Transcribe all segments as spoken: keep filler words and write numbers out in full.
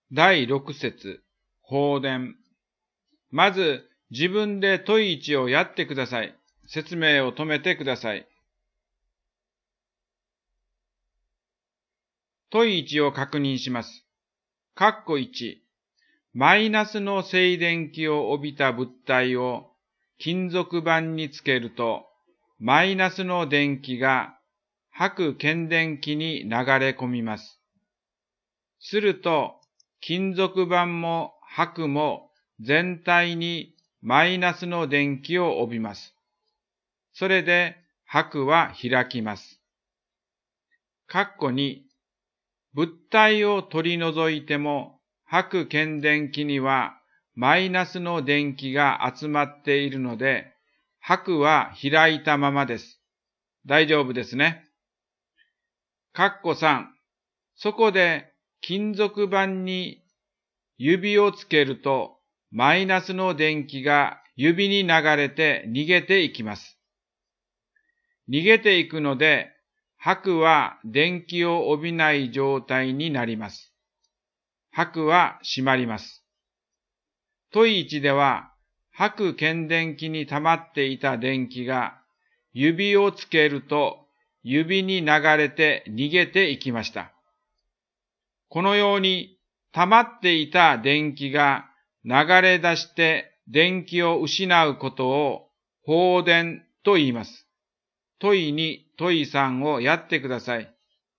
だいろく節、放電。まず、自分で問いいちをやってください。説明を止めてください。問いいちを確認します。括弧いち、マイナスの静電気を帯びた物体を金属板につけると、マイナスの電気が白検電器に流れ込みます。すると、金属板も白も全体にマイナスの電気を帯びます。それで白は開きます。括弧に、物体を取り除いても白検電器にはマイナスの電気が集まっているので、白は開いたままです。大丈夫ですね。括弧さん、そこで金属板に指をつけると、マイナスの電気が指に流れて逃げていきます。逃げていくので、白は電気を帯びない状態になります。白は閉まります。問いいちでは、白検電器に溜まっていた電気が指をつけると指に流れて逃げていきました。このように溜まっていた電気が流れ出して電気を失うことを放電と言います。問いに、問いさんをやってください。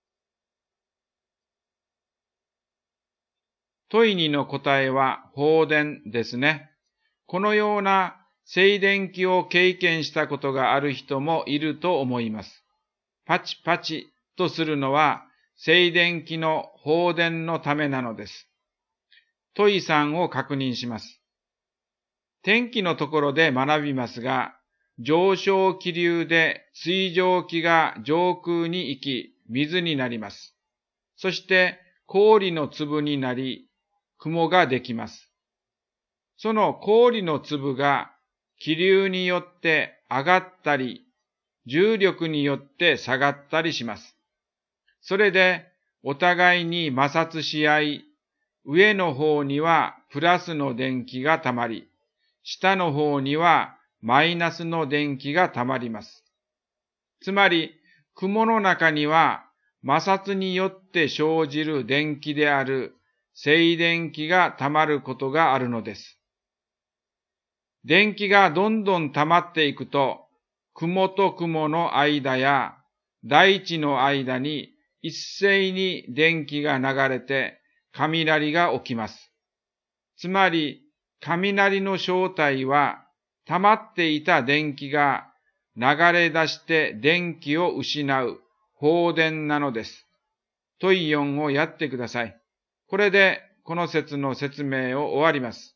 問いにの答えは放電ですね。このような静電気を経験したことがある人もいると思います。パチパチとするのは静電気の放電のためなのです。問いさんを確認します。天気のところで学びますが、上昇気流で水蒸気が上空に行き、水になります。そして氷の粒になり、雲ができます。その氷の粒が気流によって上がったり、重力によって下がったりします。それでお互いに摩擦し合い、上の方にはプラスの電気がたまり、下の方にはマイナスの電気がたまります。つまり、雲の中には摩擦によって生じる電気である静電気がたまることがあるのです。電気がどんどんたまっていくと、雲と雲の間や大地の間に一斉に電気が流れて雷が起きます。つまり、雷の正体は溜まっていた電気が流れ出して電気を失う放電なのです。問いよんをやってください。これでこの説の説明を終わります。